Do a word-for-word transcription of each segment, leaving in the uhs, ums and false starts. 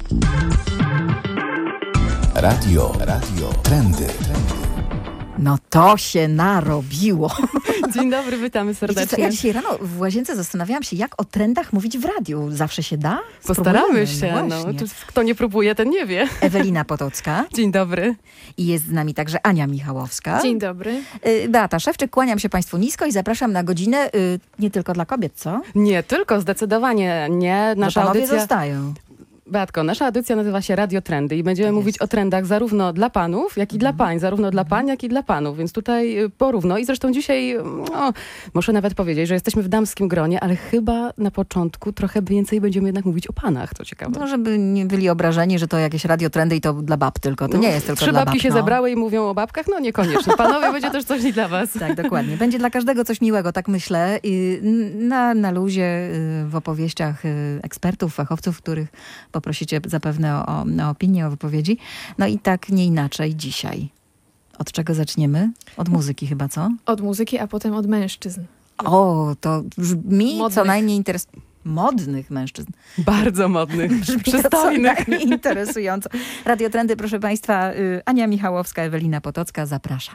Radio, radio, trendy. No to się narobiło. Dzień dobry, witamy serdecznie. Wiecie co, ja dzisiaj rano w łazience zastanawiałam się, jak o trendach mówić w radiu. Zawsze się da? Postaramy się. No, no, kto nie próbuje, ten nie wie. Ewelina Potocka. Dzień dobry. I jest z nami także Ania Michałowska. Dzień dobry. Beata Szewczyk, kłaniam się Państwu nisko i zapraszam na godzinę y, nie tylko dla kobiet, co? Nie tylko, zdecydowanie nie. Nasza panowie audycja... zostają. Beatko, nasza audycja nazywa się Radio Trendy i będziemy Tak mówić jest. o trendach zarówno dla panów, jak i Mhm. dla pań. Zarówno dla pań, jak i dla panów. Więc tutaj y, porówno. I zresztą dzisiaj, no, muszę nawet powiedzieć, że jesteśmy w damskim gronie, ale chyba na początku trochę więcej będziemy jednak mówić o panach, to ciekawe. No, żeby nie byli obrażeni, że to jakieś radio trendy i to dla bab tylko. To nie jest tylko Trzy dla babki bab. się no. zebrały i mówią o babkach? No niekoniecznie. Panowie, będzie też coś i dla was. Tak, dokładnie. Będzie dla każdego coś miłego, tak myślę. I na, na luzie y, w opowieściach y, ekspertów, fachowców, których poprosicie zapewne o, o opinię, o wypowiedzi. No i tak nie inaczej dzisiaj. Od czego zaczniemy? Od muzyki chyba, co? Od muzyki, a potem od mężczyzn. O, to brzmi Modnych. co najmniej interesująco. Modnych mężczyzn. Bardzo modnych, Brzmi to przystojnych. co najmniej interesująco. Radio Trendy, proszę Państwa, y, Ania Michałowska, Ewelina Potocka, zapraszam.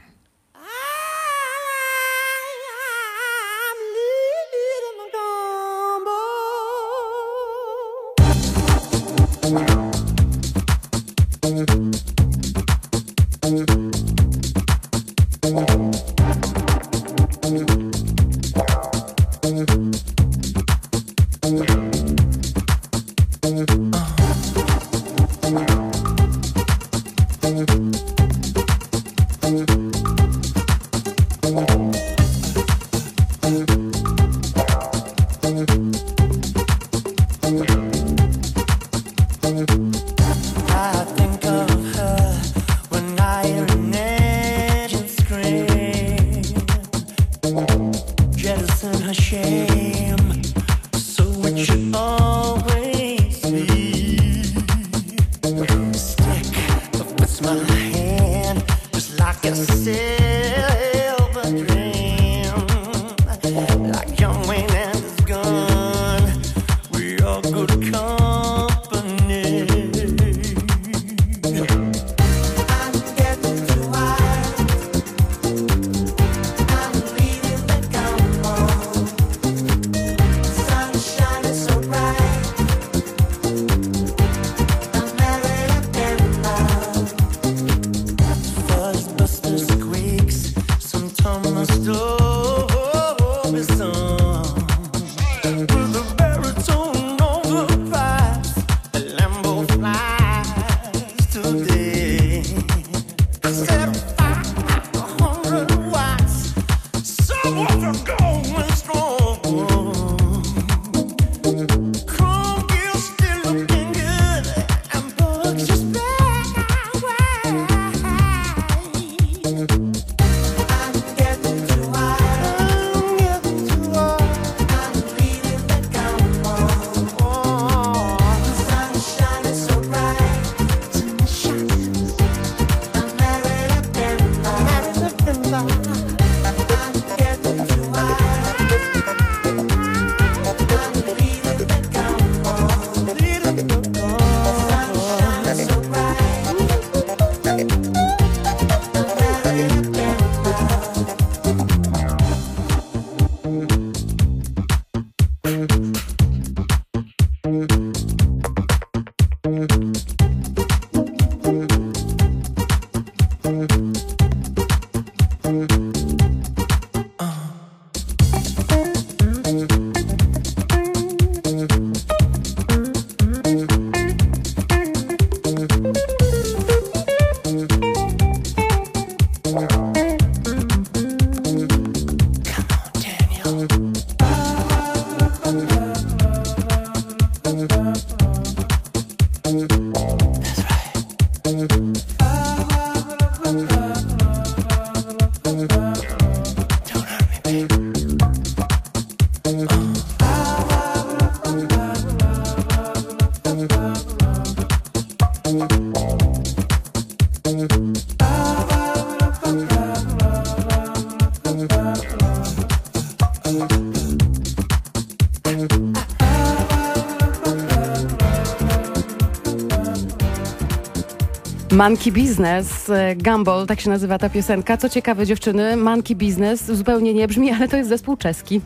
Monkey Business, Gumball, tak się nazywa ta piosenka. Co ciekawe, dziewczyny, Monkey Business zupełnie nie brzmi, ale to jest zespół czeski.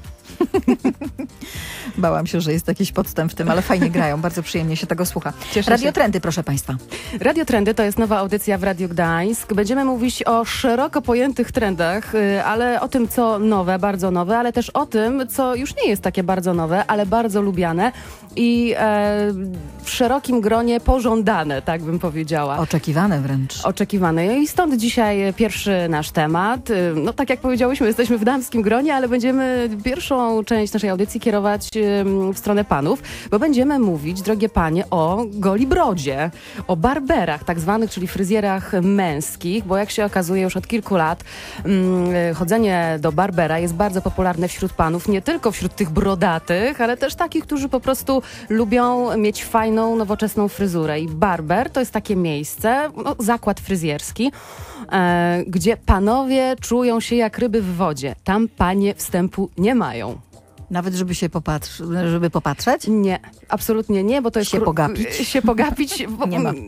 Bałam się, że jest jakiś podstęp w tym, ale fajnie grają, bardzo przyjemnie się tego słucha. Cieszę Radio się. Trendy, proszę Państwa. Radio Trendy to jest nowa audycja w Radiu Gdańsk. Będziemy mówić o szeroko pojętych trendach, y, ale o tym, co nowe, bardzo nowe, ale też o tym, co już nie jest takie bardzo nowe, ale bardzo lubiane i e, w szerokim gronie pożądane, tak bym powiedziała. Oczekiwane wręcz. Oczekiwane. I stąd dzisiaj pierwszy nasz temat. Y, No tak jak powiedziałyśmy, jesteśmy w damskim gronie, ale będziemy pierwszą część naszej audycji kierować y, w stronę panów, bo będziemy mówić, drogie panie, o golibrodzie, o barberach tak zwanych, czyli fryzjerach męskich, bo jak się okazuje już od kilku lat mm, chodzenie do barbera jest bardzo popularne wśród panów, nie tylko wśród tych brodatych, ale też takich, którzy po prostu lubią mieć fajną, nowoczesną fryzurę. I barber to jest takie miejsce, no, zakład fryzjerski, e, gdzie panowie czują się jak ryby w wodzie. Tam panie wstępu nie mają. Nawet żeby się popatr- żeby popatrzeć? Nie, absolutnie nie, bo to jest... Się kró- pogapić? Się pogapić. bo- Nie ma.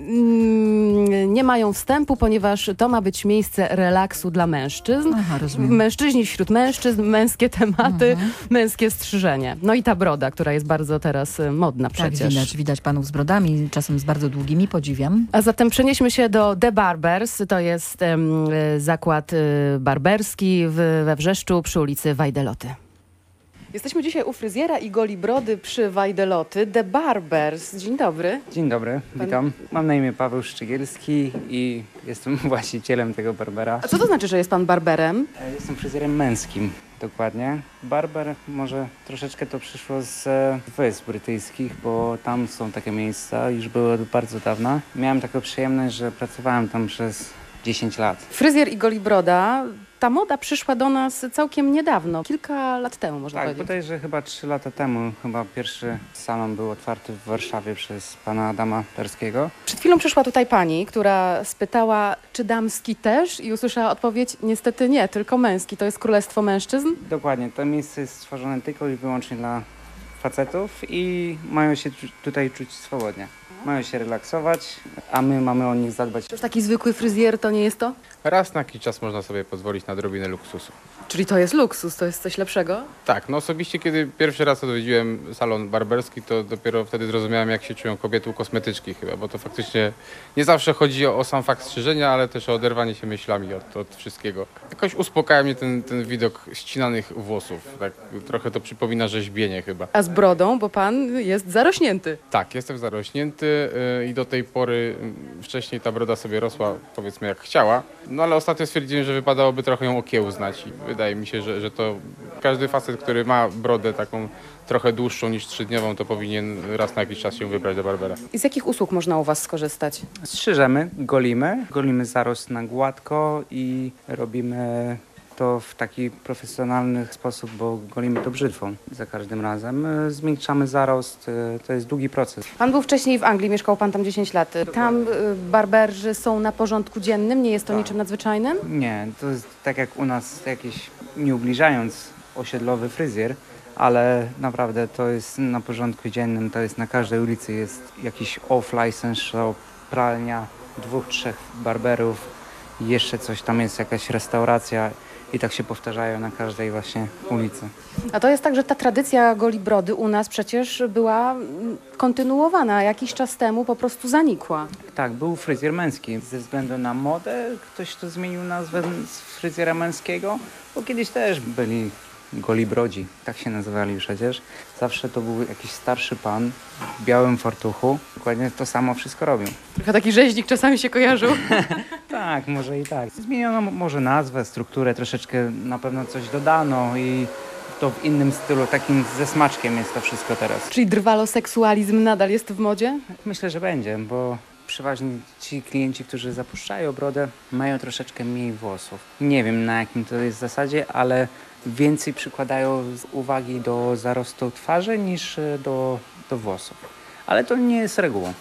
Mm, Nie mają wstępu, ponieważ to ma być miejsce relaksu dla mężczyzn. Aha, rozumiem. Mężczyźni wśród mężczyzn, męskie tematy, Mhm. męskie strzyżenie. No i ta broda, która jest bardzo teraz y, modna Tak, przecież. widać, widać panów z brodami, czasem z bardzo długimi, podziwiam. A zatem przenieśmy się do The Barbers. To jest em, y, zakład y, barberski w, we Wrzeszczu przy ulicy Wajdeloty. Jesteśmy dzisiaj u fryzjera i goli brody przy Wajdeloty. The Barbers. Dzień dobry. Dzień dobry, Pan- witam. Mam na imię Paweł Szczygielski i jestem właścicielem tego barbera. A co to znaczy, że jest pan barberem? E, Jestem fryzjerem męskim, dokładnie. Barber może troszeczkę to przyszło z e, Wysp Brytyjskich, bo tam są takie miejsca, już były od bardzo dawna. Miałem taką przyjemność, że pracowałem tam przez dziesięć lat. Fryzjer i goli broda. Ta moda przyszła do nas całkiem niedawno, kilka lat temu można Tak, powiedzieć. bodajże chyba trzy lata temu, chyba pierwszy salon był otwarty w Warszawie przez pana Adama Perskiego. Przed chwilą przyszła tutaj pani, która spytała, czy damski też, i usłyszała odpowiedź, niestety nie, tylko męski. To jest królestwo mężczyzn. Dokładnie, to miejsce jest stworzone tylko i wyłącznie dla facetów i mają się czu- tutaj czuć swobodnie. Mają się relaksować, a my mamy o nich zadbać. To już taki zwykły fryzjer to nie jest to? Raz na jakiś czas można sobie pozwolić na odrobinę luksusu. Czyli to jest luksus, to jest coś lepszego? Tak, no osobiście kiedy pierwszy raz odwiedziłem salon barberski, to dopiero wtedy zrozumiałem, jak się czują kobiety u kosmetyczki chyba, bo to faktycznie nie zawsze chodzi o, o sam fakt strzyżenia, ale też o oderwanie się myślami od, od wszystkiego. Jakoś uspokaja mnie ten, ten widok ścinanych włosów, tak trochę to przypomina rzeźbienie chyba. A z brodą, bo pan jest zarośnięty. Tak, jestem zarośnięty yy, i do tej pory yy, wcześniej ta broda sobie rosła, powiedzmy, jak chciała. No ale ostatnio stwierdziłem, że wypadałoby trochę ją okiełznać i wydaje mi się, że, że to każdy facet, który ma brodę taką trochę dłuższą niż trzydniową, to powinien raz na jakiś czas się wybrać do barbera. I z jakich usług można u was skorzystać? Strzyżemy, golimy, golimy zarost na gładko i robimy to w taki profesjonalny sposób, bo golimy to brzytwą za każdym razem. E, Zmiękczamy zarost, e, to jest długi proces. Pan był wcześniej w Anglii, mieszkał pan tam dziesięć lat. Tam y, barberzy są na porządku dziennym, nie jest to Tak. niczym nadzwyczajnym? Nie, to jest tak jak u nas jakiś, nie ubliżając, osiedlowy fryzjer, ale naprawdę to jest na porządku dziennym, to jest na każdej ulicy jest jakiś off-license shop, pralnia, dwóch, trzech barberów, jeszcze coś tam jest, jakaś restauracja i tak się powtarzają na każdej właśnie ulicy. A to jest tak, że ta tradycja goli brody u nas przecież była mm, kontynuowana. Jakiś czas temu po prostu zanikła. Tak, był fryzjer męski. Ze względu na modę ktoś to zmienił nazwę z fryzjera męskiego, bo kiedyś też byli golibrodzi, tak się nazywali przecież. Zawsze to był jakiś starszy pan w białym fartuchu. Dokładnie to samo wszystko robił. Trochę taki rzeźnik czasami się kojarzył. Tak, może i tak. Zmieniono m- może nazwę, strukturę, troszeczkę na pewno coś dodano i to w innym stylu, takim ze smaczkiem jest to wszystko teraz. Czyli drwaloseksualizm nadal jest w modzie? Myślę, że będzie, bo przeważnie ci klienci, którzy zapuszczają brodę, mają troszeczkę mniej włosów. Nie wiem, na jakim to jest zasadzie, ale więcej przykładają z- uwagi do zarostu twarzy niż e, do, do włosów. Ale to nie jest regułą.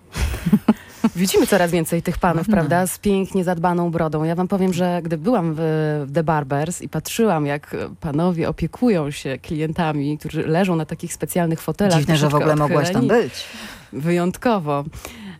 Widzimy coraz więcej tych panów, prawda, z pięknie zadbaną brodą. Ja wam powiem, że gdy byłam w, w The Barbers i patrzyłam, jak panowie opiekują się klientami, którzy leżą na takich specjalnych fotelach. Dziwne, że w troszeczkę ogóle mogłaś tam odchyleni. być. Wyjątkowo.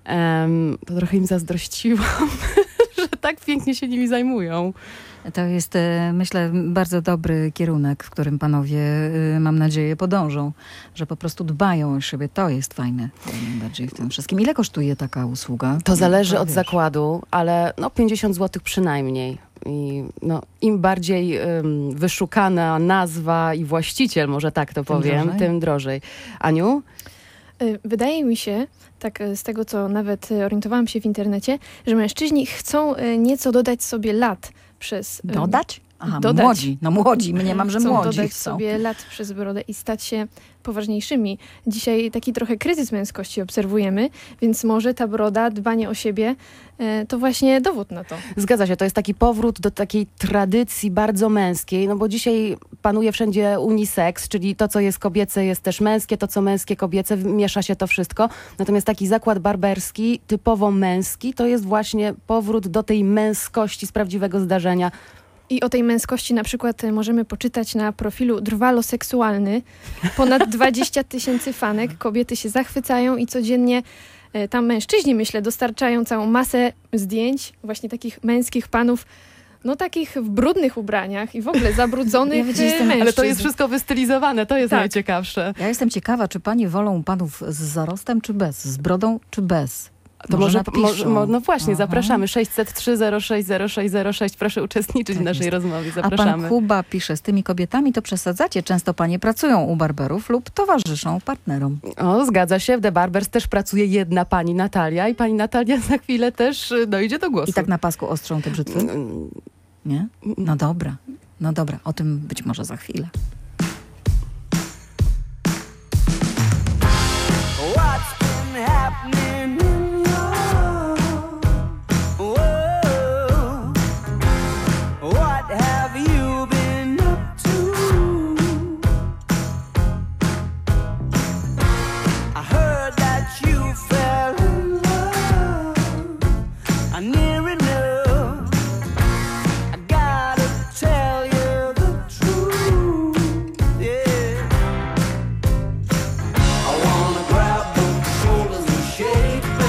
em, to trochę im zazdrościłam, że tak pięknie się nimi zajmują. To jest, e, myślę, bardzo dobry kierunek, w którym panowie, e, mam nadzieję, podążą. Że po prostu dbają o siebie. To jest fajne najbardziej w tym wszystkim. Ile kosztuje taka usługa? To zależy No, od wiesz. zakładu, ale no pięćdziesiąt złotych przynajmniej. I no, im bardziej ym, wyszukana nazwa i właściciel, może tak to Tym powiem, drożej? tym drożej. Aniu? Y, Wydaje mi się, tak y, z tego co nawet y, orientowałam się w internecie, że mężczyźni chcą y, nieco dodać sobie lat przez... y, Dodać? Aha, Dodać. młodzi. No młodzi, mnie mam, że chcą młodzi dodać chcą. sobie lat przez brodę i stać się poważniejszymi. Dzisiaj taki trochę kryzys męskości obserwujemy, więc może ta broda, dbanie o siebie, y, to właśnie dowód na to. Zgadza się, to jest taki powrót do takiej tradycji bardzo męskiej, no bo dzisiaj panuje wszędzie unisex, czyli to, co jest kobiece, jest też męskie, to, co męskie, kobiece, miesza się to wszystko. Natomiast taki zakład barberski, typowo męski, to jest właśnie powrót do tej męskości z prawdziwego zdarzenia. I o tej męskości na przykład y, możemy poczytać na profilu Drwalo Seksualny. Ponad dwadzieścia tysięcy fanek. Kobiety się zachwycają i codziennie y, tam mężczyźni, myślę, dostarczają całą masę zdjęć właśnie takich męskich panów, no takich w brudnych ubraniach i w ogóle zabrudzonych Ja wiecie, y, jestem- mężczyzn. Ale to jest wszystko wystylizowane, to jest Tak. najciekawsze. Ja jestem ciekawa, czy panie wolą panów z zarostem, czy bez? Z brodą, czy bez? To może, napiszą. może mo, no właśnie, Aha. zapraszamy. sześćset trzy zero sześć zero sześć zero sześć. Proszę uczestniczyć Tak w naszej jest. rozmowie. A pan Zapraszamy. Kuba pisze, z tymi kobietami to przesadzacie. Często panie pracują u barberów lub towarzyszą partnerom. O, zgadza się. W The Barbers też pracuje jedna pani Natalia i pani Natalia za chwilę też y, dojdzie do głosu. I tak na pasku ostrzą te brzytwy? Mm, Nie? No dobra. No dobra, o tym być może za chwilę. What's been happening in your world? What have you been up to? I heard that you fell in love. I near enough. I gotta tell you the truth. Yeah. I wanna grab both shoulders and shake, baby.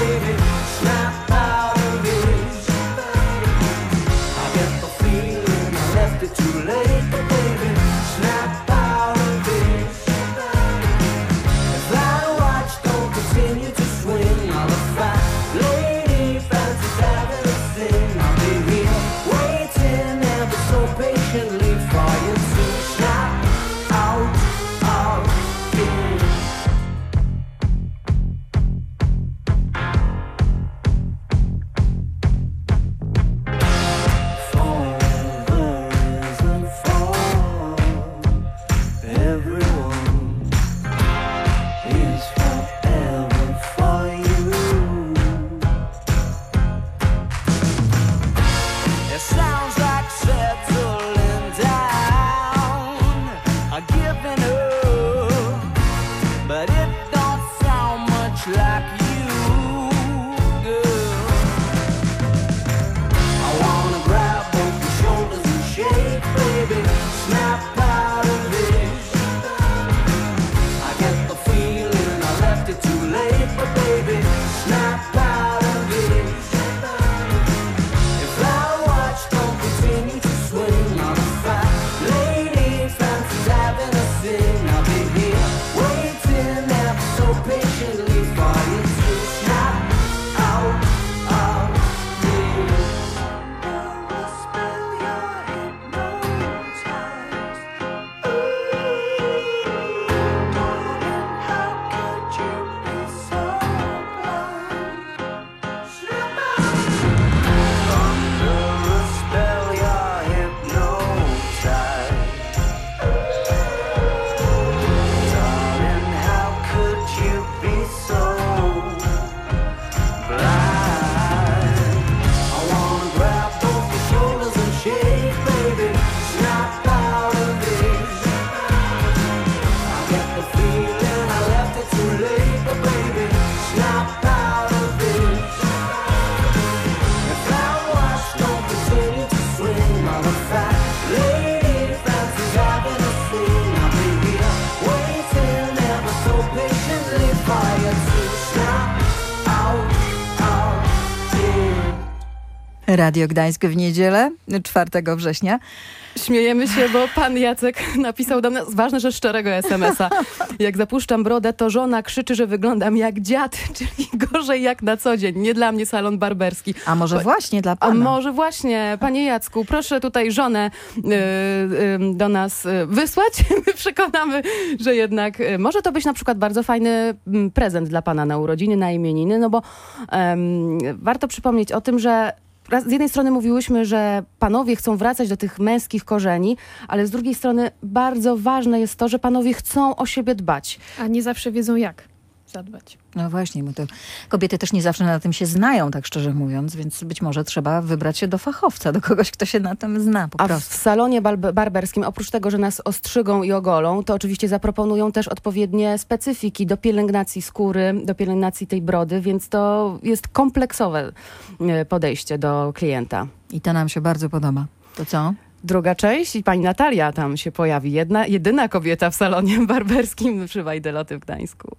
Radio Gdańsk w niedzielę, czwartego września. Śmiejemy się, bo pan Jacek napisał do nas, ważne, że szczerego es em es a. Jak zapuszczam brodę, to żona krzyczy, że wyglądam jak dziad, czyli gorzej jak na co dzień. Nie dla mnie salon barberski. A może Bo, właśnie dla a pana? może właśnie, panie Jacku, proszę tutaj żonę y, y, do nas y, wysłać. My przekonamy, że jednak y, może to być na przykład bardzo fajny y, prezent dla pana na urodziny, na imieniny, no bo y, warto przypomnieć o tym, że z jednej strony mówiłyśmy, że panowie chcą wracać do tych męskich korzeni, ale z drugiej strony bardzo ważne jest to, że panowie chcą o siebie dbać. A nie zawsze wiedzą jak zadbać. No właśnie, bo to kobiety też nie zawsze na tym się znają, tak szczerze mówiąc, więc być może trzeba wybrać się do fachowca, do kogoś, kto się na tym zna po A prostu. w salonie bar- barberskim, oprócz tego, że nas ostrzygą i ogolą, to oczywiście zaproponują też odpowiednie specyfiki do pielęgnacji skóry, do pielęgnacji tej brody, więc to jest kompleksowe e, podejście do klienta. I to nam się bardzo podoba. To co? Druga część i pani Natalia tam się pojawi. Jedna, jedyna kobieta w salonie barberskim przy Wajdeloty w Gdańsku.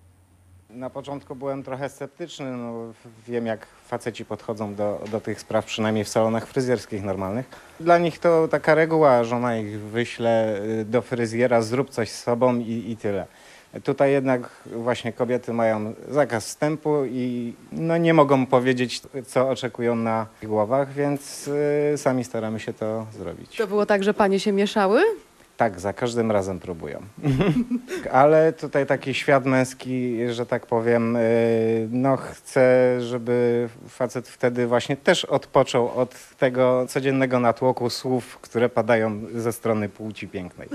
Na początku byłem trochę sceptyczny, no, wiem jak faceci podchodzą do, do tych spraw, przynajmniej w salonach fryzjerskich normalnych. Dla nich to taka reguła, żona ich wyśle do fryzjera, zrób coś z sobą i, i tyle. Tutaj jednak właśnie kobiety mają zakaz wstępu i no, nie mogą powiedzieć, co oczekują na ich głowach, więc y, sami staramy się to zrobić. To było tak, że panie się mieszały? Tak, za każdym razem próbują. Ale tutaj taki świat męski, że tak powiem, no chcę, żeby facet wtedy właśnie też odpoczął od tego codziennego natłoku słów, które padają ze strony płci pięknej.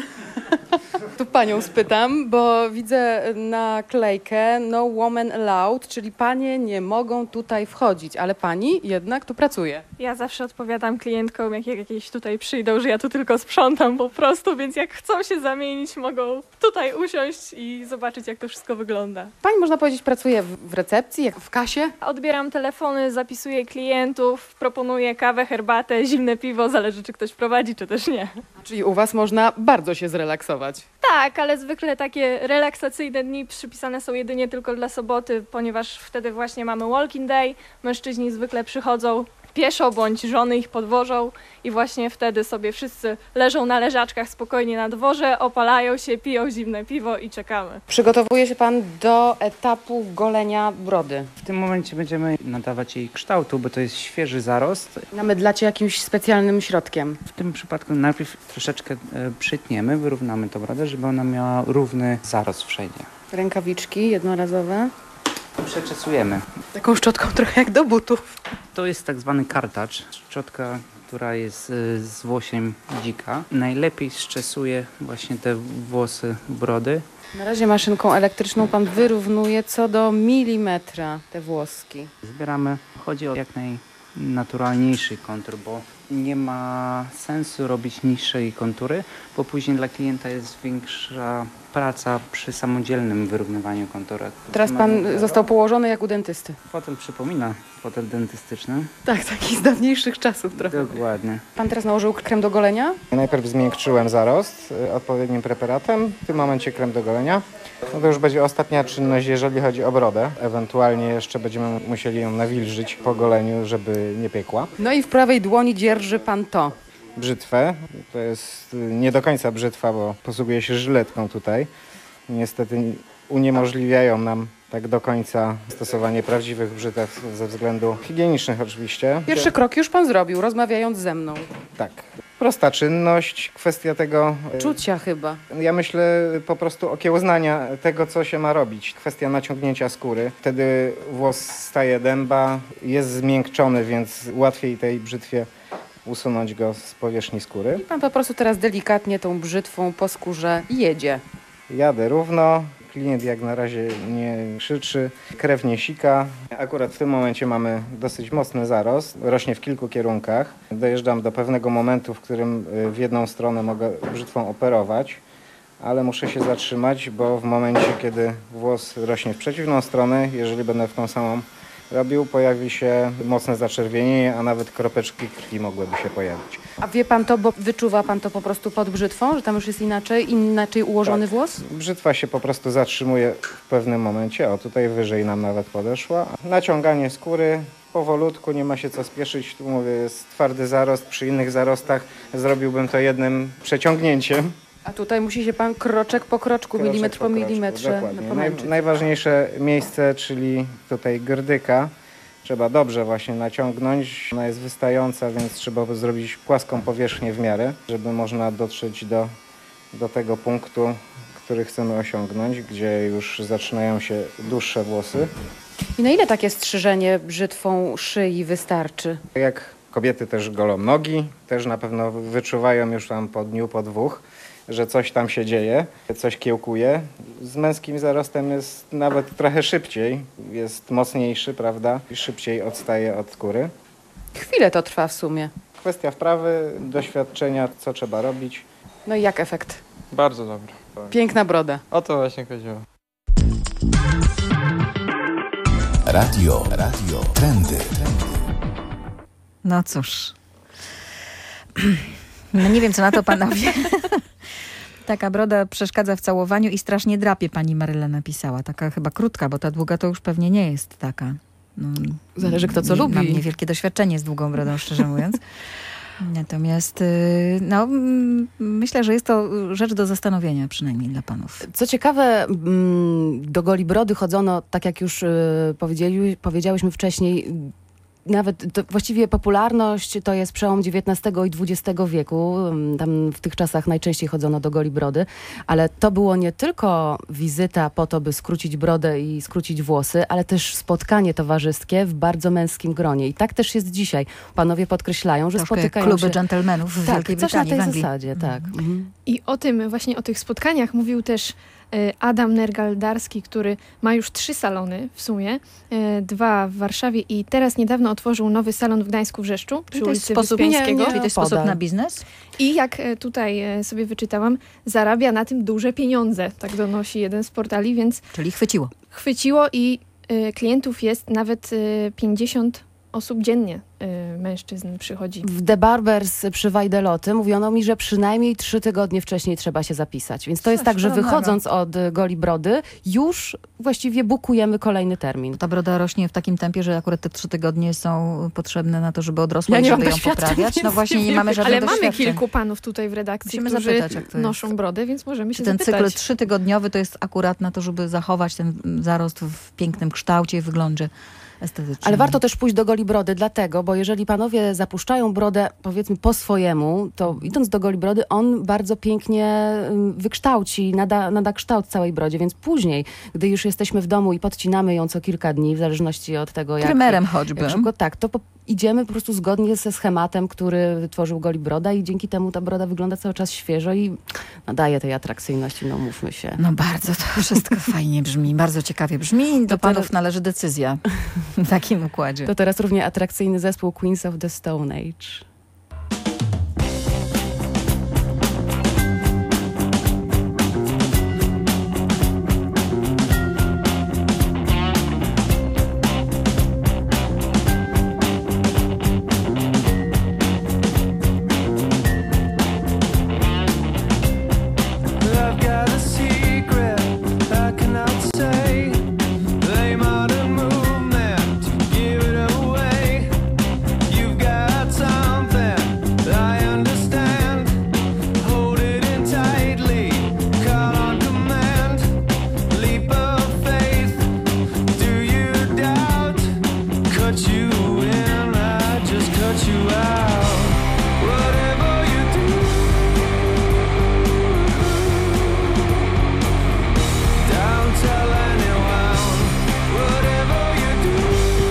Tu panią spytam, bo widzę naklejkę No Woman Allowed, czyli panie nie mogą tutaj wchodzić, ale pani jednak tu pracuje. Ja zawsze odpowiadam klientkom, jak jakieś tutaj przyjdą, że ja tu tylko sprzątam po prostu, więc jak chcą się zamienić, mogą tutaj usiąść i zobaczyć, jak to wszystko wygląda. Pani, można powiedzieć, pracuje w w recepcji, jak w kasie? Odbieram telefony, zapisuję klientów, proponuję kawę, herbatę, zimne piwo, zależy czy ktoś prowadzi, czy też nie. Czyli u was można bardzo się zrelaksować. Tak, ale zwykle takie relaksacyjne dni przypisane są jedynie tylko dla soboty, ponieważ wtedy właśnie mamy walking day. Mężczyźni zwykle przychodzą pieszo, bądź żony ich podwożą i właśnie wtedy sobie wszyscy leżą na leżaczkach spokojnie na dworze, opalają się, piją zimne piwo i czekamy. Przygotowuje się pan do etapu golenia brody. W tym momencie będziemy nadawać jej kształtu, bo to jest świeży zarost. Namydlacie jakimś specjalnym środkiem. W tym przypadku najpierw troszeczkę e, przytniemy, wyrównamy tą brodę, żeby ona miała równy zarost wszędzie. Rękawiczki jednorazowe. Przeczesujemy. Taką szczotką trochę jak do butów. To jest tak zwany kartacz, szczotka, która jest e, z włosiem dzika. Najlepiej zczesuje właśnie te włosy brody. Na razie maszynką elektryczną pan wyrównuje co do milimetra te włoski. Zbieramy. Chodzi o jak najnaturalniejszy kontur, bo nie ma sensu robić niższej kontury, bo później dla klienta jest większa praca przy samodzielnym wyrównywaniu kontury. Teraz pan został położony jak u dentysty. Potem przypomina fotel dentystyczny. Tak, taki z dawniejszych czasów trochę. Dokładnie. Pan teraz nałożył krem do golenia? Najpierw zmiękczyłem zarost y, odpowiednim preparatem, w tym momencie krem do golenia. No to już będzie ostatnia czynność, jeżeli chodzi o brodę. Ewentualnie jeszcze będziemy musieli ją nawilżyć po goleniu, żeby nie piekła. No i w prawej dłoni dzierży pan to. Brzytwę, to jest y, nie do końca brzytwa, bo posługuje się żyletką tutaj. Niestety uniemożliwiają nam tak do końca stosowanie prawdziwych brzytew ze względu higienicznych oczywiście. Pierwszy krok już pan zrobił, rozmawiając ze mną. Tak. Prosta czynność, kwestia tego... y, Czucia chyba. Ja myślę po prostu okiełznania tego, co się ma robić. Kwestia naciągnięcia skóry. Wtedy włos staje dęba, jest zmiękczony, więc łatwiej tej brzytwie usunąć go z powierzchni skóry. I pan po prostu teraz delikatnie tą brzytwą po skórze jedzie. Jadę równo. Klient jak na razie nie krzyczy, krew nie sika. Akurat w tym momencie mamy dosyć mocny zarost, rośnie w kilku kierunkach. Dojeżdżam do pewnego momentu, w którym w jedną stronę mogę brzytwą operować, ale muszę się zatrzymać, bo w momencie, kiedy włos rośnie w przeciwną stronę, jeżeli będę w tą samą robił, pojawi się mocne zaczerwienienie, a nawet kropeczki krwi mogłyby się pojawić. A wie pan to, bo wyczuwa pan to po prostu pod brzytwą, że tam już jest inaczej, inaczej ułożony Tak. włos? Brzytwa się po prostu zatrzymuje w pewnym momencie, o tutaj wyżej nam nawet podeszła. Naciąganie skóry, powolutku, nie ma się co spieszyć. Tu mówię, jest twardy zarost. Przy innych zarostach zrobiłbym to jednym przeciągnięciem. A tutaj musi się pan kroczek po kroczku, Kroczek milimetr po, kroczku, milimetrze dokładnie. Naj, pomęczyć. najważniejsze miejsce, czyli tutaj grdyka. Trzeba dobrze właśnie naciągnąć. Ona jest wystająca, więc trzeba zrobić płaską powierzchnię w miarę, żeby można dotrzeć do, do tego punktu, który chcemy osiągnąć, gdzie już zaczynają się dłuższe włosy. I na ile takie strzyżenie brzytwą szyi wystarczy? Jak kobiety też golą nogi, też na pewno wyczuwają już tam po dniu, po dwóch, że coś tam się dzieje, coś kiełkuje. Z męskim zarostem jest nawet trochę szybciej, jest mocniejszy, prawda? I szybciej odstaje od skóry. Chwilę to trwa w sumie. Kwestia wprawy, doświadczenia, co trzeba robić. No i jak efekt? Bardzo dobry. Piękna broda. O to właśnie chodziło. Radio, radio, trendy. No cóż. No nie wiem, co na to panowie. Taka broda przeszkadza w całowaniu i strasznie drapie, pani Maryla napisała. Taka chyba krótka, bo ta długa to już pewnie nie jest taka. No, Zależy kto co nie, lubi. Mam niewielkie doświadczenie z długą brodą, szczerze mówiąc. Natomiast y, no, mm, myślę, że jest to rzecz do zastanowienia, przynajmniej dla panów. Co ciekawe, mm, do goli brody chodzono, tak jak już y, powiedzieli, powiedziałyśmy wcześniej, nawet to właściwie popularność to jest przełom dziewiętnastego i dwudziestego wieku. Tam w tych czasach najczęściej chodzono do goli brody, ale to było nie tylko wizyta po to, by skrócić brodę i skrócić włosy, ale też spotkanie towarzyskie w bardzo męskim gronie. I tak też jest dzisiaj. Panowie podkreślają, że Troszkę spotykają kluby się... dżentelmenów w tak, Wielkiej coś na Brytanii, tej w Anglii. zasadzie, tak. Mhm. I o tym, właśnie o tych spotkaniach mówił też e, Adam Nergaldarski, który ma już trzy salony w sumie, e, dwa w Warszawie i teraz niedawno otworzył nowy salon w Gdańsku-Wrzeszczu przy to jest ulicy sposób- Wyspiańskiego. nie- Czyli to jest sposób Podal. na biznes? I jak e, tutaj e, sobie wyczytałam, zarabia na tym duże pieniądze, tak donosi jeden z portali, więc Czyli chwyciło. chwyciło i e, klientów jest nawet e, pięćdziesiąt osób dziennie, e, mężczyzn przychodzi. W The Barbers przy Wajdeloty mówiono mi, że przynajmniej trzy tygodnie wcześniej trzeba się zapisać. Więc to jest Coś tak, że podobnego. wychodząc od y, goli brody, już właściwie bukujemy kolejny termin. Ta broda rośnie w takim tempie, że akurat te trzy tygodnie są potrzebne na to, żeby odrosła Ja i nie żeby mam ją doświadczeń, poprawiać. No więc właśnie nie nie wiem. mamy żadnych Ale mamy doświadczeń. kilku panów tutaj w redakcji, Musimy którzy zapytać, jak to jest. noszą brodę, więc możemy się Czy ten zapytać. cykl trzytygodniowy to jest akurat na to, żeby zachować ten zarost w pięknym kształcie i wyglądzie estetycznym. Ale warto też pójść do goli brody, dlatego, bo jeżeli panowie zapuszczają brodę, powiedzmy po swojemu, to idąc do goli brody, on bardzo pięknie ym, wykształci, nada, nada kształt całej brodzie, więc później, gdy już jesteśmy w domu i podcinamy ją co kilka dni, w zależności od tego, jak... Trymerem choćby. Jak szybko, tak, to po, idziemy po prostu zgodnie ze schematem, który wytworzył goli broda i dzięki temu ta broda wygląda cały czas świeżo i nadaje tej atrakcyjności, no mówmy się. No bardzo to wszystko fajnie brzmi, bardzo ciekawie brzmi. Do To panów teraz- należy decyzja w takim układzie. To teraz równie atrakcyjny zespół Queens of the Stone Age. I've got a secret I cannot say. They might have movement to give it away. You've got something I understand. Hold it in tightly, call on command. Leap of faith. Do you doubt? Cut you in, I just cut you out. Whatever you do. Don't tell anyone, whatever you do.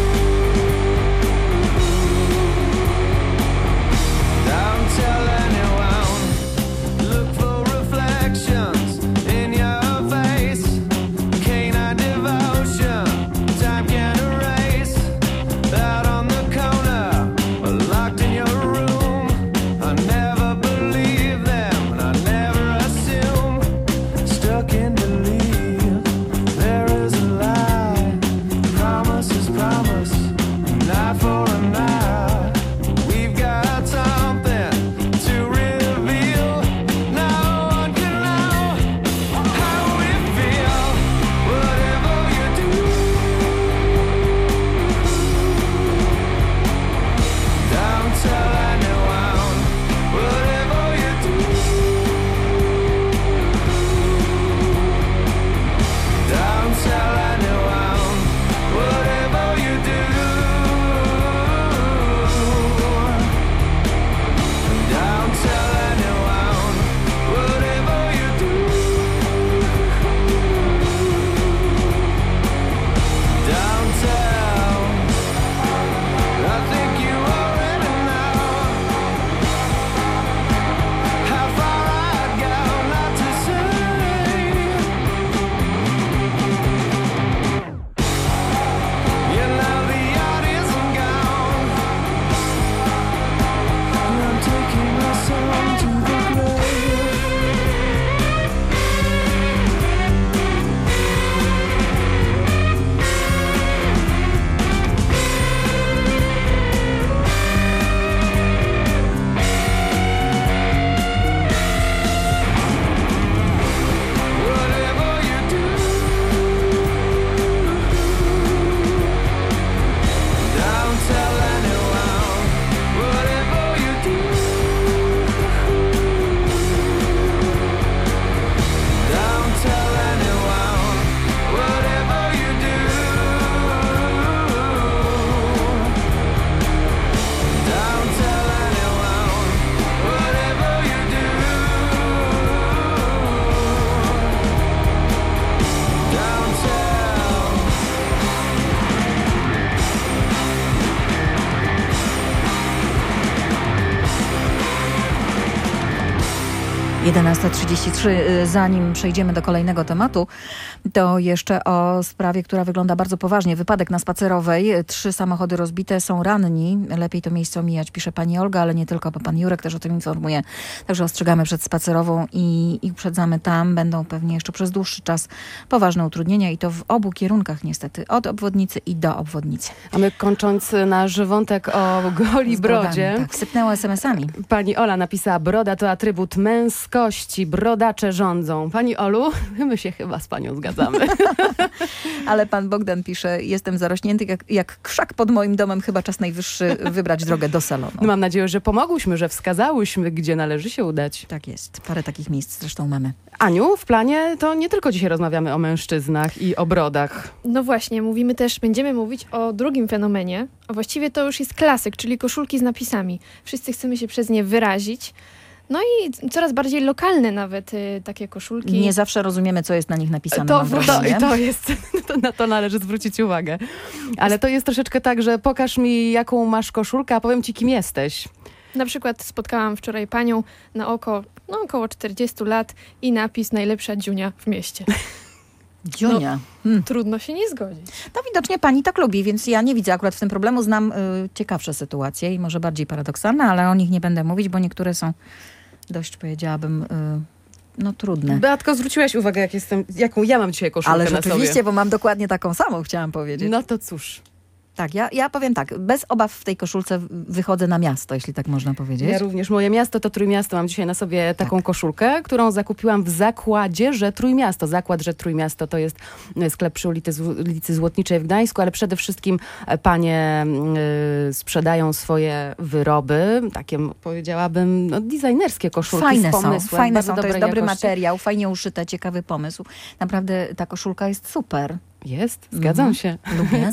Don't tell anyone. Look for reflections in your face. Canine devotion, time can't erase. jedenasta trzydzieści trzy. Zanim przejdziemy do kolejnego tematu, to jeszcze o sprawie, która wygląda bardzo poważnie. Wypadek na Spacerowej. Trzy samochody rozbite, są ranni. Lepiej to miejsce omijać, pisze pani Olga, ale nie tylko, bo pan Jurek też o tym informuje. Także ostrzegamy przed Spacerową i, i uprzedzamy, tam będą pewnie jeszcze przez dłuższy czas poważne utrudnienia i to w obu kierunkach niestety. Od obwodnicy i do obwodnicy. A my kończąc nasz wątek o goli Z brodami, brodzie. tak, sypnęło es em esami. Pani Ola napisała, broda to atrybut męskości, brodacze rządzą. Pani Olu, my się chyba z panią zgadzamy. Ale pan Bogdan pisze, jestem zarośnięty jak, jak krzak pod moim domem, chyba czas najwyższy wybrać drogę do salonu. No mam nadzieję, że pomogłyśmy, że wskazałyśmy, gdzie należy się udać. Tak jest, parę takich miejsc zresztą mamy. Aniu, w planie to nie tylko dzisiaj rozmawiamy o mężczyznach i o brodach. No właśnie, mówimy też, będziemy mówić o drugim fenomenie, a właściwie to już jest klasyk, czyli koszulki z napisami. Wszyscy chcemy się przez nie wyrazić. No i coraz bardziej lokalne nawet y, takie koszulki. Nie zawsze rozumiemy, co jest na nich napisane, To, mam to, wrażenie. to jest, to, na to należy zwrócić uwagę. Ale to jest troszeczkę tak, że pokaż mi, jaką masz koszulkę, a powiem ci, kim jesteś. Na przykład spotkałam wczoraj panią na oko, no około czterdziestu lat i napis najlepsza dziunia w mieście. Dziunia. No, Hmm. Trudno się nie zgodzić. No widocznie pani tak lubi, więc ja nie widzę akurat w tym problemu. Znam y, ciekawsze sytuacje i może bardziej paradoksalne, ale o nich nie będę mówić, bo niektóre są dość, powiedziałabym, y, no trudne. Beatko, zwróciłaś uwagę, jak jestem, jaką ja mam dzisiaj koszulkę Ale na sobie. rzeczywiście, bo mam dokładnie taką samą, chciałam powiedzieć. No to cóż. Tak, ja, ja powiem tak, bez obaw w tej koszulce wychodzę na miasto, jeśli tak można powiedzieć. Ja również. Moje miasto to Trójmiasto. Mam dzisiaj na sobie taką tak. koszulkę, którą zakupiłam w zakładzie, że Trójmiasto. Zakład, że Trójmiasto to jest sklep przy ulicy, ulicy Złotniczej w Gdańsku, ale przede wszystkim panie y, sprzedają swoje wyroby, takie powiedziałabym no, designerskie koszulki fajne z pomysłem. Są, fajne są, to jest dobry jakości. materiał, fajnie uszyte, ciekawy pomysł. Naprawdę ta koszulka jest super. Jest, zgadzam Mhm. się. Lubię.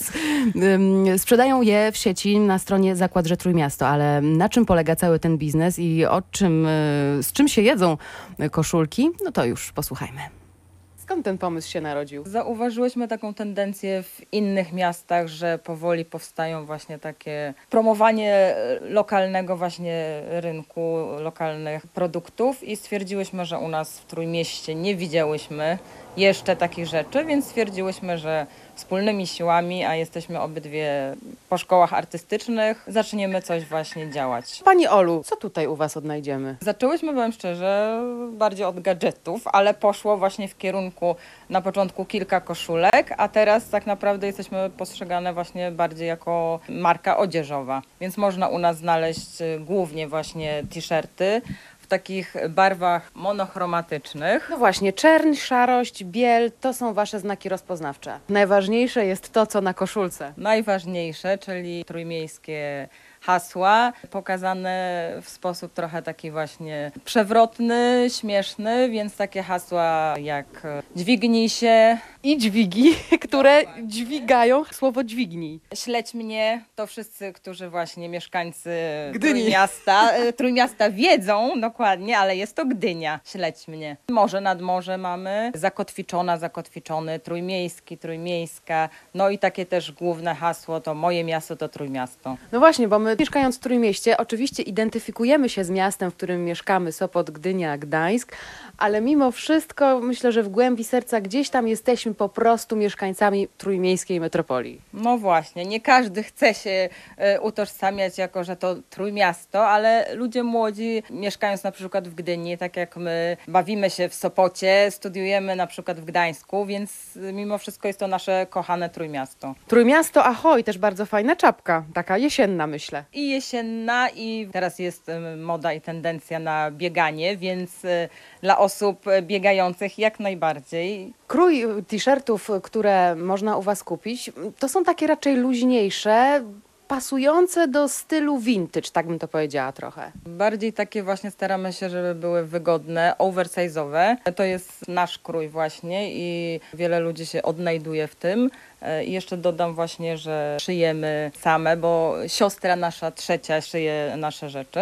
Ym, Sprzedają je w sieci na stronie Zakład, że Trójmiasto, ale na czym polega cały ten biznes i o czym, y, z czym się jedzą koszulki, no to już posłuchajmy. Skąd ten pomysł się narodził? Zauważyłyśmy taką tendencję w innych miastach, że powoli powstają właśnie takie promowanie lokalnego właśnie rynku, lokalnych produktów i stwierdziłyśmy, że u nas w Trójmieście nie widziałyśmy jeszcze takich rzeczy, więc stwierdziłyśmy, że wspólnymi siłami, a jesteśmy obydwie po szkołach artystycznych, zaczniemy coś właśnie działać. Pani Olu, co tutaj u was odnajdziemy? Zaczęłyśmy, powiem szczerze, bardziej od gadżetów, ale poszło właśnie w kierunku na początku kilka koszulek, a teraz tak naprawdę jesteśmy postrzegane właśnie bardziej jako marka odzieżowa. Więc można u nas znaleźć głównie właśnie t-shirty w takich barwach monochromatycznych. No właśnie, czerń, szarość, biel, to są wasze znaki rozpoznawcze. Najważniejsze jest to, co na koszulce. Najważniejsze, czyli trójmiejskie hasła, pokazane w sposób trochę taki właśnie przewrotny, śmieszny, więc takie hasła jak dźwignij się, I dźwigi, które dźwigają słowo dźwignij. śledź mnie, to wszyscy, którzy właśnie mieszkańcy Gdyni. Trójmiasta, e, Trójmiasta wiedzą dokładnie, ale jest to Gdynia. Śledź mnie. Morze nad morze mamy, zakotwiczona, zakotwiczony, trójmiejski, trójmiejska, no i takie też główne hasło to moje miasto to Trójmiasto. No właśnie, bo my mieszkając w Trójmieście oczywiście identyfikujemy się z miastem, w którym mieszkamy, Sopot, Gdynia, Gdańsk, ale mimo wszystko myślę, że w głębi serca gdzieś tam jesteśmy po prostu mieszkańcami trójmiejskiej metropolii. No właśnie, nie każdy chce się e, utożsamiać jako, że to Trójmiasto, ale ludzie młodzi mieszkając na przykład w Gdyni, tak jak my bawimy się w Sopocie, studiujemy na przykład w Gdańsku, więc mimo wszystko jest to nasze kochane Trójmiasto. Trójmiasto ahoj, też bardzo fajna czapka, taka jesienna myślę. I jesienna i teraz jest em, moda i tendencja na bieganie, więc e, dla osób biegających jak najbardziej. Krój t-shirtów, które można u was kupić, to są takie raczej luźniejsze, pasujące do stylu vintage, tak bym to powiedziała trochę. Bardziej takie właśnie staramy się, żeby były wygodne, oversize'owe. To jest nasz krój właśnie i wiele ludzi się odnajduje w tym. I jeszcze dodam właśnie, że szyjemy same, bo siostra nasza trzecia szyje nasze rzeczy.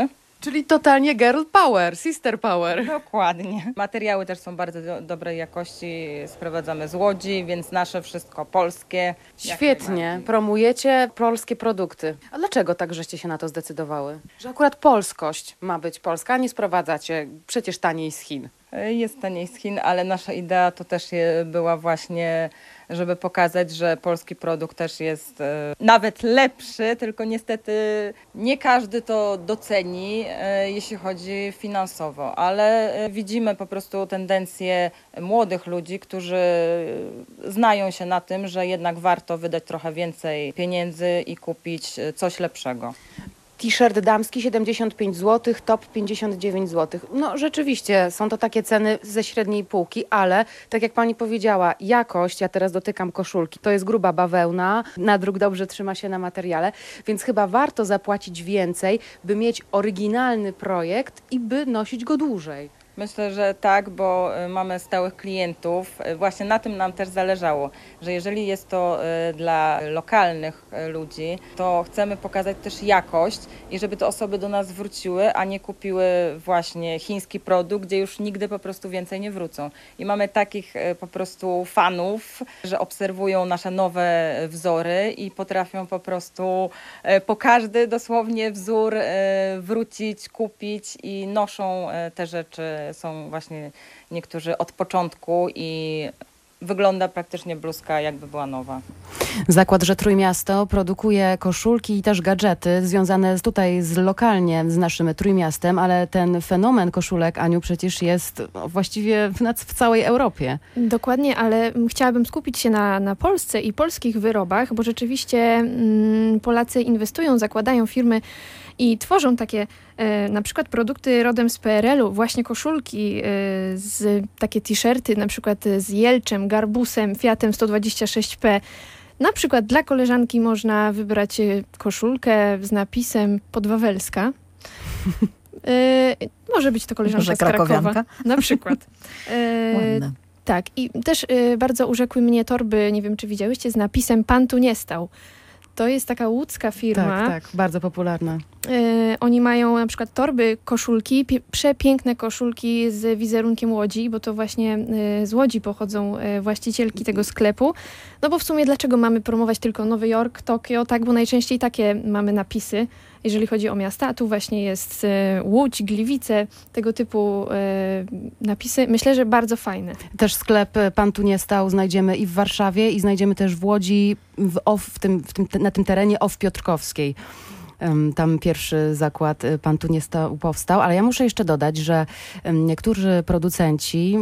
Czyli totalnie girl power, sister power. Dokładnie. Materiały też są bardzo do, dobrej jakości, sprowadzamy z Łodzi, więc nasze wszystko polskie. Jak Świetnie, najbardziej. promujecie polskie produkty. A dlaczego tak żeście się na to zdecydowały? Że akurat polskość ma być polska, a nie sprowadzacie przecież taniej z Chin. Jest taniej z Chin, ale nasza idea to też je, była właśnie, żeby pokazać, że polski produkt też jest e, nawet lepszy, tylko niestety nie każdy to doceni, e, jeśli chodzi finansowo, ale e, widzimy po prostu tendencję młodych ludzi, którzy znają się na tym, że jednak warto wydać trochę więcej pieniędzy i kupić e, coś lepszego. T-shirt damski siedemdziesiąt pięć złotych, top pięćdziesiąt dziewięć złotych. No rzeczywiście, są to takie ceny ze średniej półki, ale tak jak pani powiedziała, jakość, ja teraz dotykam koszulki, to jest gruba bawełna, nadruk dobrze trzyma się na materiale, więc chyba warto zapłacić więcej, by mieć oryginalny projekt i by nosić go dłużej. Myślę, że tak, bo y, mamy stałych klientów. Y, Właśnie na tym nam też zależało, że jeżeli jest to y, dla lokalnych y, ludzi, to chcemy pokazać też jakość i żeby te osoby do nas wróciły, a nie kupiły właśnie chiński produkt, gdzie już nigdy po prostu więcej nie wrócą. I mamy takich y, po prostu fanów, że obserwują nasze nowe wzory i potrafią po prostu y, po każdy dosłownie wzór y, wrócić, kupić i noszą y, te rzeczy. Są właśnie niektórzy od początku i wygląda praktycznie bluzka, jakby była nowa. Zakład, że Trójmiasto produkuje koszulki i też gadżety związane z, tutaj z lokalnie z naszym Trójmiastem, ale ten fenomen koszulek, Aniu, przecież jest no, właściwie w, w całej Europie. Dokładnie, ale chciałabym skupić się na, na Polsce i polskich wyrobach, bo rzeczywiście mm, Polacy inwestują, zakładają firmy i tworzą takie e, na przykład produkty rodem z P R L u, właśnie koszulki, e, z, takie t-shirty na przykład z Jelczem, Garbusem, Fiatem sto dwadzieścia sześć P. Na przykład dla koleżanki można wybrać e, koszulkę z napisem Podwawelska. E, może być to koleżanka Może z Krakowa. krakowianka? Na przykład. E, Ładne. tak, i też e, bardzo urzekły mnie torby, nie wiem czy widziałyście, z napisem Pan tu nie stał. To jest taka łódzka firma. Tak, tak, bardzo popularna. Y, oni mają na przykład torby, koszulki, pie- przepiękne koszulki z wizerunkiem Łodzi, bo to właśnie y, z Łodzi pochodzą y, właścicielki tego sklepu. No bo w sumie dlaczego mamy promować tylko Nowy Jork, Tokio, tak, bo najczęściej takie mamy napisy, jeżeli chodzi o miasta, a tu właśnie jest y, Łódź, Gliwice, tego typu y, napisy. Myślę, że bardzo fajne. Też sklep Pan tu nie stał znajdziemy i w Warszawie i znajdziemy też w Łodzi, w O F, w tym, w tym, na tym terenie O F Piotrkowskiej. Tam pierwszy zakład Pan tu nie stał, powstał, ale ja muszę jeszcze dodać, że niektórzy producenci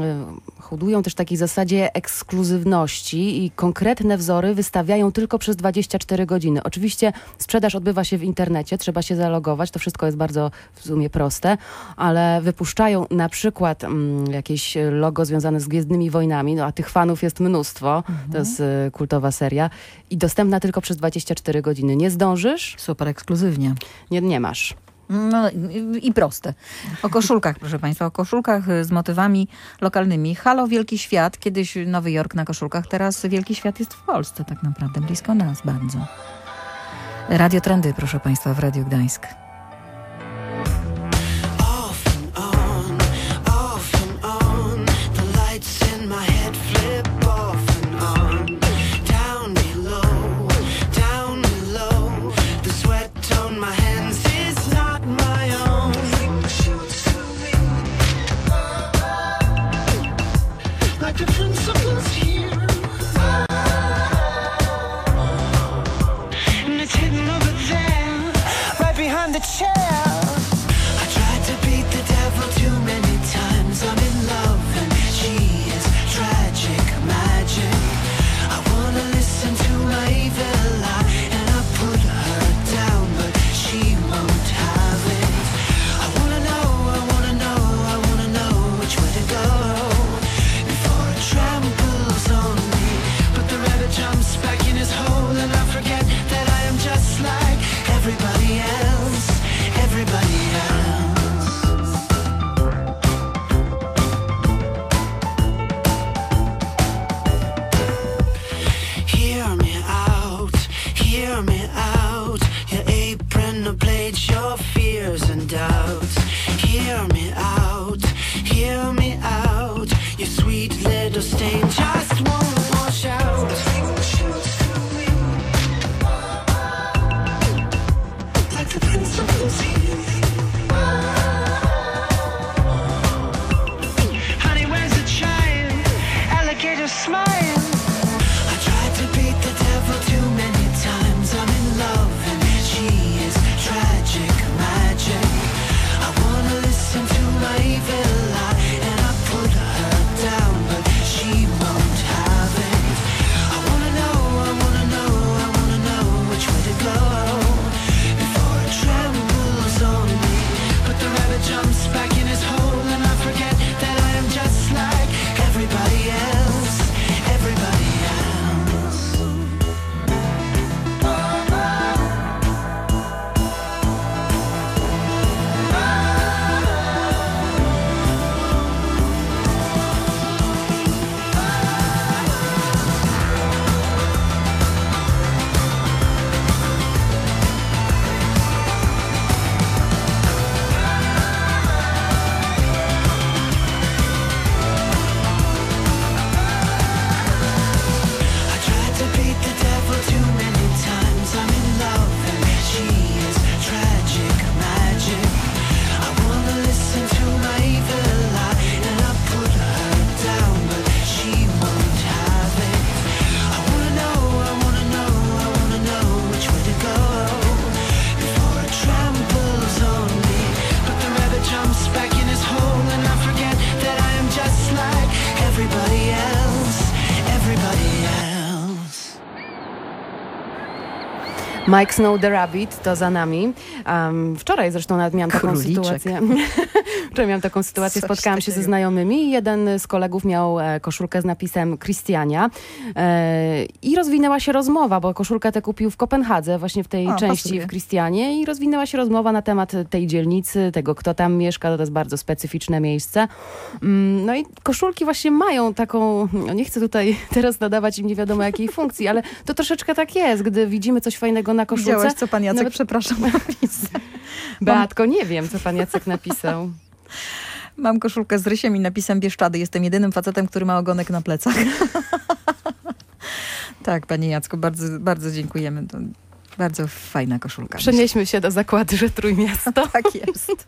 hodują też w takiej zasadzie ekskluzywności i konkretne wzory wystawiają tylko przez dwadzieścia cztery godziny. Oczywiście sprzedaż odbywa się w internecie, trzeba się zalogować, to wszystko jest bardzo w sumie proste, ale wypuszczają na przykład um, jakieś logo związane z Gwiezdnymi Wojnami, no a tych fanów jest mnóstwo, mhm. to jest y, kultowa seria i dostępna tylko przez dwadzieścia cztery godziny. Nie zdążysz? Super ekskluzywnie. Nie, nie masz. No i, i proste. O koszulkach, proszę Państwa, o koszulkach z motywami lokalnymi. Halo, Wielki Świat. Kiedyś Nowy Jork na koszulkach, teraz Wielki Świat jest w Polsce tak naprawdę, blisko nas bardzo. Radio Trendy, proszę Państwa, w Radiu Gdańsk. Hear me out, hear me out. Your apron to plate your fears and doubts. Hear me out, hear me out. Your sweet little stain just won't wash out. Like the prince of Lucy. Honey, where's the child? Alligator smile. I tried to beat the devil too many times. I'm in love and she is tragic magic. I wanna listen to my evil lie and I put her down, but she won't have it. I wanna know, I wanna know, I wanna know which way to go before it trembles on me. But the rabbit jumps back in his hole and I forget that I am just like everybody else, everybody else. I tried to beat the devil too many times. I'm in love and she is tragic magic. I wanna listen to my evil lie and I put her down, but she won't have it. I wanna know, I wanna know, I wanna know which way to go before it tramples on me. But the rabbit jumps back in his hole and I forget that I am just like everybody else, everybody else. Mike Snow the Rabbit to za nami. Um, wczoraj zresztą nawet miałam taką Króliczek. sytuację. Wczoraj miałam taką sytuację, Coś spotkałam się ze takiego. znajomymi i jeden z kolegów miał e, koszulkę z napisem Christiania e, i rozwinęła się rozmowa, bo koszulkę tę kupił w Kopenhadze, właśnie w tej O, części pasuje. w Christianie i rozwinęła się rozmowa na temat tej dzielnicy, tego kto tam mieszka, to jest bardzo specyficzne miejsce. Mm, no i koszulki właśnie mają taką, no nie chcę tutaj teraz nadawać im nie wiadomo jakiej funkcji, ale to troszeczkę tak jest, gdy widzimy coś fajnego na koszulce. Widziałaś, co pan Jacek, Nawet- przepraszam, napisał. Beatko, nie wiem, co pan Jacek napisał. Mam koszulkę z rysiem i napisem Bieszczady. Jestem jedynym facetem, który ma ogonek na plecach. Tak, panie Jacku, bardzo, bardzo dziękujemy. To bardzo fajna koszulka. Przenieśmy się do zakładu, że Trójmiasto. Tak jest.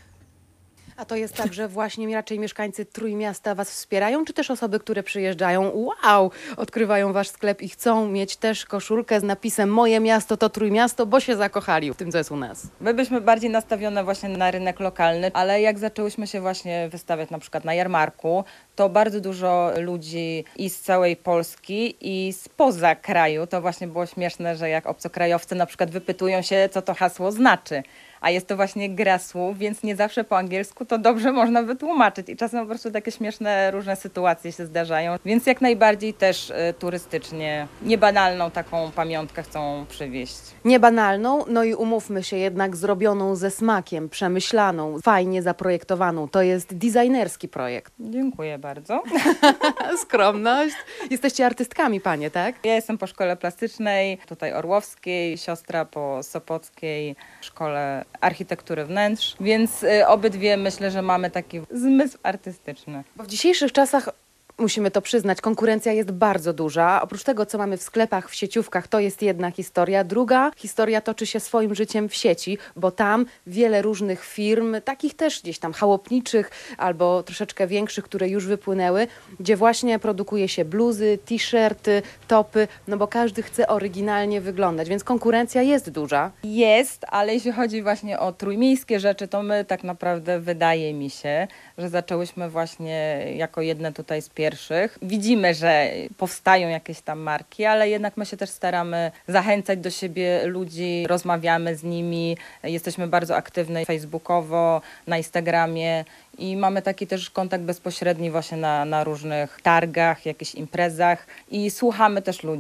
A to jest tak, że właśnie raczej mieszkańcy Trójmiasta was wspierają, czy też osoby, które przyjeżdżają, wow, odkrywają wasz sklep i chcą mieć też koszulkę z napisem moje miasto to Trójmiasto, bo się zakochali w tym, co jest u nas. My byliśmy bardziej nastawione właśnie na rynek lokalny, ale jak zaczęłyśmy się właśnie wystawiać na przykład na jarmarku, to bardzo dużo ludzi i z całej Polski i spoza kraju, to właśnie było śmieszne, że jak obcokrajowcy na przykład wypytują się, co to hasło znaczy. A jest to właśnie gra słów, więc nie zawsze po angielsku to dobrze można wytłumaczyć. I czasem po prostu takie śmieszne, różne sytuacje się zdarzają. Więc jak najbardziej też y, turystycznie, niebanalną taką pamiątkę chcą przywieźć. Niebanalną, no i umówmy się, jednak zrobioną ze smakiem, przemyślaną, fajnie zaprojektowaną. To jest designerski projekt. Dziękuję bardzo. Skromność. Jesteście artystkami, panie, tak? Ja jestem po szkole plastycznej, tutaj orłowskiej, siostra po sopockiej szkole architektury wnętrz, więc y, obydwie myślę, że mamy taki zmysł artystyczny. Bo w dzisiejszych czasach, musimy to przyznać, konkurencja jest bardzo duża. Oprócz tego, co mamy w sklepach, w sieciówkach, to jest jedna historia. Druga historia toczy się swoim życiem w sieci, bo tam wiele różnych firm, takich też gdzieś tam chałupniczych albo troszeczkę większych, które już wypłynęły, gdzie właśnie produkuje się bluzy, t-shirty, topy, no bo każdy chce oryginalnie wyglądać, więc konkurencja jest duża. Jest, ale jeśli chodzi właśnie o trójmiejskie rzeczy, to my tak naprawdę wydaje mi się, że zaczęłyśmy właśnie jako jedne tutaj z pierwszych. Widzimy, że powstają jakieś tam marki, ale jednak my się też staramy zachęcać do siebie ludzi, rozmawiamy z nimi, jesteśmy bardzo aktywne facebookowo, na Instagramie i mamy taki też kontakt bezpośredni właśnie na, na różnych targach, jakichś imprezach i słuchamy też ludzi.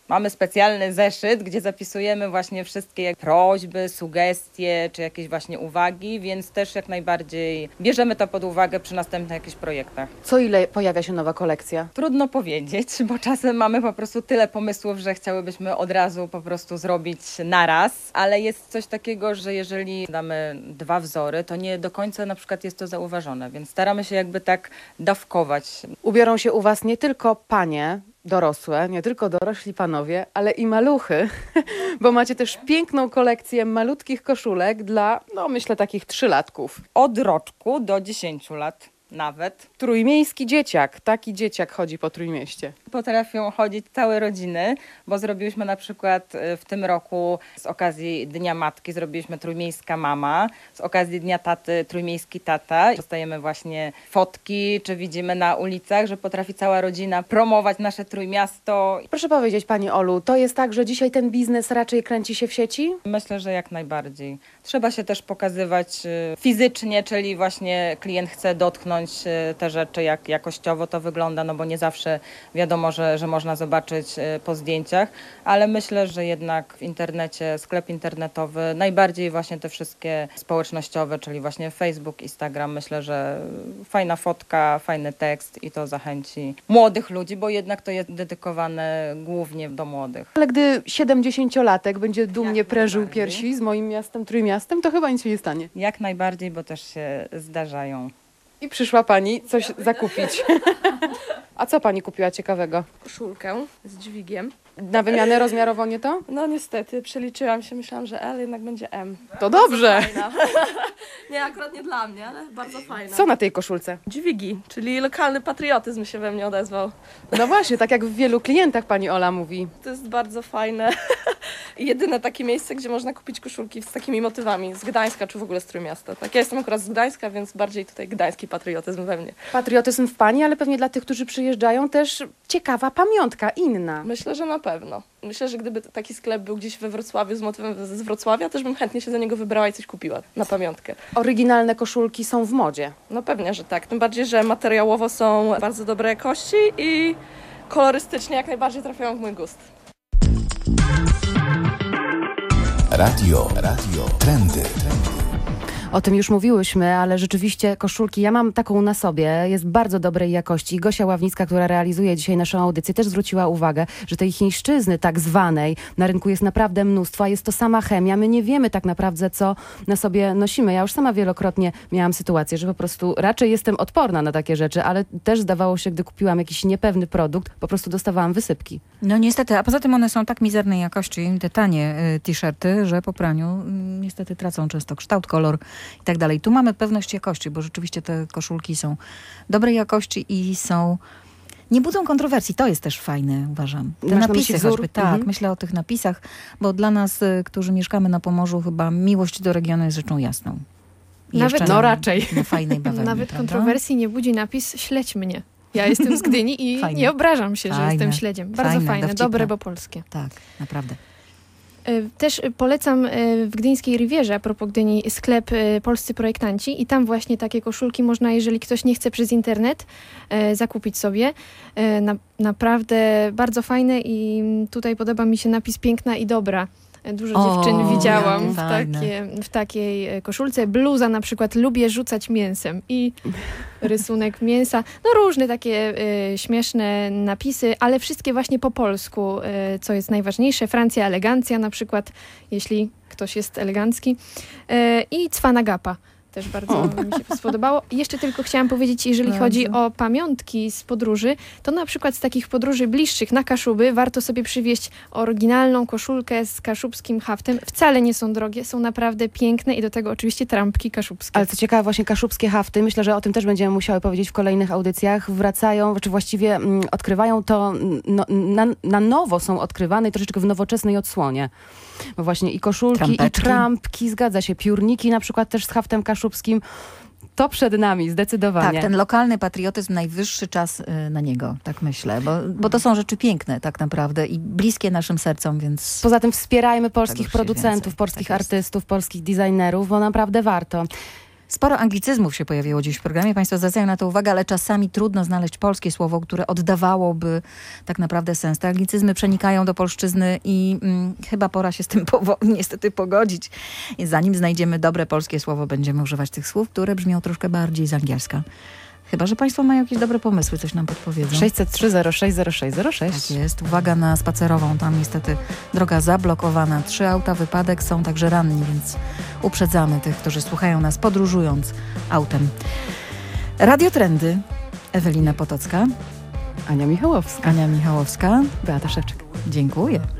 Mamy specjalny zeszyt, gdzie zapisujemy właśnie wszystkie prośby, sugestie, czy jakieś właśnie uwagi, więc też jak najbardziej bierzemy to pod uwagę przy następnych jakichś projektach. Co ile pojawia się nowa kolekcja? Trudno powiedzieć, bo czasem mamy po prostu tyle pomysłów, że chciałybyśmy od razu po prostu zrobić naraz, ale jest coś takiego, że jeżeli damy dwa wzory, to nie do końca na przykład jest to zauważone, więc staramy się jakby tak dawkować. Ubiorą się u was nie tylko panie dorosłe, nie tylko dorośli panowie, ale i maluchy, bo macie też piękną kolekcję malutkich koszulek dla, no myślę, takich trzylatków. Od roczku do dziesięciu lat nawet. Trójmiejski dzieciak, taki dzieciak chodzi po Trójmieście. Potrafią chodzić całe rodziny, bo zrobiliśmy na przykład w tym roku z okazji Dnia Matki zrobiliśmy Trójmiejska Mama, z okazji Dnia Taty Trójmiejski Tata. Dostajemy właśnie fotki, czy widzimy na ulicach, że potrafi cała rodzina promować nasze Trójmiasto. Proszę powiedzieć, pani Olu, to jest tak, że dzisiaj ten biznes raczej kręci się w sieci? Myślę, że jak najbardziej. Trzeba się też pokazywać fizycznie, czyli właśnie klient chce dotknąć te rzeczy, jak jakościowo to wygląda, no bo nie zawsze wiadomo, że, że można zobaczyć po zdjęciach, ale myślę, że jednak w internecie, sklep internetowy, najbardziej właśnie te wszystkie społecznościowe, czyli właśnie Facebook, Instagram, myślę, że fajna fotka, fajny tekst i to zachęci młodych ludzi, bo jednak to jest dedykowane głównie do młodych. Ale gdy siedemdziesięciolatek będzie dumnie prężył piersi z moim miastem, Trójmiastem, to chyba nic się nie stanie. Jak najbardziej, bo też się zdarzają. I przyszła pani coś zakupić. A co pani kupiła ciekawego? Koszulkę z dźwigiem. Na wymianę rozmiarową nie to? No niestety, przeliczyłam się, myślałam, że L, jednak będzie M. To dobrze. Nie, akurat nie dla mnie, ale bardzo fajna. Co na tej koszulce? Dźwigi, czyli lokalny patriotyzm się we mnie odezwał. No właśnie, tak jak w wielu klientach pani Ola mówi. To jest bardzo fajne. I jedyne takie miejsce, gdzie można kupić koszulki z takimi motywami, z Gdańska czy w ogóle z Trójmiasta. Tak, ja jestem akurat z Gdańska, więc bardziej tutaj gdański patriotyzm we mnie. Patriotyzm w pani, ale pewnie dla tych, którzy przyjeżdżają też ciekawa pamiątka, inna. Myślę, że na pewno. Myślę, że gdyby taki sklep był gdzieś we Wrocławiu z motywem z Wrocławia, też bym chętnie się do niego wybrała i coś kupiła na pamiątkę. Oryginalne koszulki są w modzie. No pewnie, że tak. Tym bardziej, że materiałowo są bardzo dobrej jakości i kolorystycznie jak najbardziej trafiają w mój gust. Radio, radio, trendy. O tym już mówiłyśmy, ale rzeczywiście koszulki, ja mam taką na sobie, jest bardzo dobrej jakości. Gosia Ławnicka, która realizuje dzisiaj naszą audycję, też zwróciła uwagę, że tej chińszczyzny tak zwanej na rynku jest naprawdę mnóstwo, a jest to sama chemia. My nie wiemy tak naprawdę, co na sobie nosimy. Ja już sama wielokrotnie miałam sytuację, że po prostu raczej jestem odporna na takie rzeczy, ale też zdawało się, gdy kupiłam jakiś niepewny produkt, po prostu dostawałam wysypki. No niestety, a poza tym one są tak mizernej jakości, te tanie y, t-shirty, że po praniu y, niestety tracą często kształt, kolor i tak dalej. Tu mamy pewność jakości, bo rzeczywiście te koszulki są dobrej jakości i są... Nie budzą kontrowersji. To jest też fajne, uważam. Te Masz na napisy myśli wzór? choćby, tak. Mhm. Myślę o tych napisach, bo dla nas, y, którzy mieszkamy na Pomorzu, chyba miłość do regionu jest rzeczą jasną. I Nawet- jeszcze No na- raczej. Na fajnej bawełnie, Nawet prawda? kontrowersji nie budzi napis "śledź mnie". Ja jestem z Gdyni i Fajne. nie obrażam się, że Fajne. jestem śledziem. Bardzo Fajne, fajne, dowcipne. dobre, bo polskie. Tak, naprawdę. Y, Też y, polecam y, w Gdyńskiej Rivierze, a propos Gdyni, sklep y, Polscy Projektanci i tam właśnie takie koszulki można, jeżeli ktoś nie chce przez internet, y, zakupić sobie. Y, na, naprawdę bardzo fajne i tutaj podoba mi się napis "piękna i dobra". Dużo O, dziewczyn widziałam jakie w, fajne. takie, w takiej e, koszulce. Bluza na przykład "lubię rzucać mięsem" i rysunek mięsa. No różne takie e, śmieszne napisy, ale wszystkie właśnie po polsku, e, co jest najważniejsze. Francja elegancja na przykład, jeśli ktoś jest elegancki. E, I Cwana Gapa. Też bardzo mi się spodobało. I jeszcze tylko chciałam powiedzieć, jeżeli Bardzo. chodzi o pamiątki z podróży, to na przykład z takich podróży bliższych na Kaszuby warto sobie przywieźć oryginalną koszulkę z kaszubskim haftem. Wcale nie są drogie, są naprawdę piękne i do tego oczywiście trampki kaszubskie. Ale co ciekawe, właśnie kaszubskie hafty, myślę, że o tym też będziemy musiały powiedzieć w kolejnych audycjach, wracają, czy właściwie mm, odkrywają to, no, na, na nowo są odkrywane i troszeczkę w nowoczesnej odsłonie. Bo właśnie i koszulki, Trampeczki. i trampki, zgadza się, piórniki na przykład też z haftem kaszubskim. To przed nami, zdecydowanie. Tak, ten lokalny patriotyzm, najwyższy czas y, na niego, tak myślę, bo, bo to są rzeczy piękne tak naprawdę i bliskie naszym sercom, więc... Poza tym wspierajmy polskich Tego się producentów, więcej. polskich Tak jest. artystów, polskich designerów, bo naprawdę warto. Sporo anglicyzmów się pojawiło dziś w programie. Państwo zwracają na to uwagę, ale czasami trudno znaleźć polskie słowo, które oddawałoby tak naprawdę sens. Te anglicyzmy przenikają do polszczyzny i mm, chyba pora się z tym powo- niestety pogodzić. I zanim znajdziemy dobre polskie słowo, będziemy używać tych słów, które brzmią troszkę bardziej z angielska. Chyba że Państwo mają jakieś dobre pomysły, coś nam podpowiedzą. sześćset trzy zero sześć zero sześć zero sześć. Tak jest. Uwaga na spacerową. Tam niestety droga zablokowana. Trzy auta, wypadek, są także ranni, więc uprzedzamy tych, którzy słuchają nas podróżując autem. Radio Trendy. Ewelina Potocka. Ania Michałowska. Ania Michałowska. Beata Szewczyk. Dziękuję.